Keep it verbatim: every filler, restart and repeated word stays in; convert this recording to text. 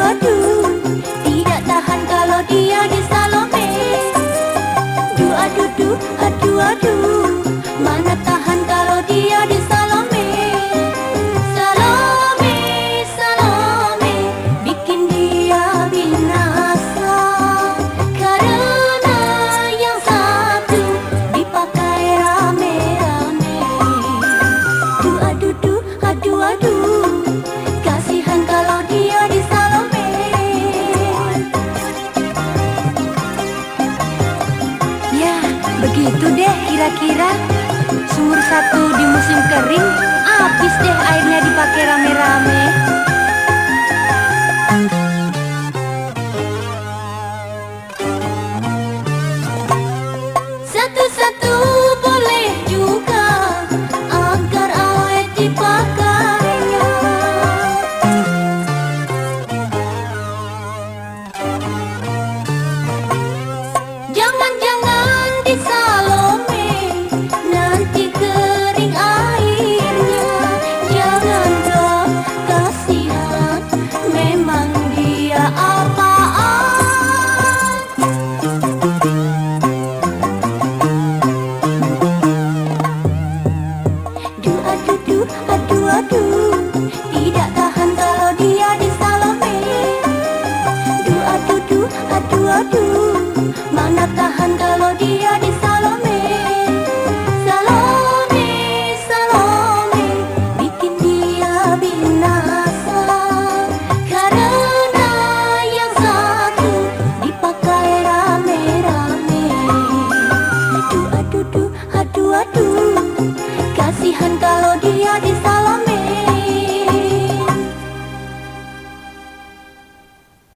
aduh, tidak tahan kalau dia di Salome. Du aduh du, aduh aduh, mana tahan kalau dia di Salome. Salome, Salome, bikin dia binasa. Karena yang satu dipakai rame-rame. Du aduh du, aduh aduh, kasihan kalau dia di Salome. Ya, begitu deh kira-kira. Sumur satu di musim kering, habis deh airnya dipakai rame-rame.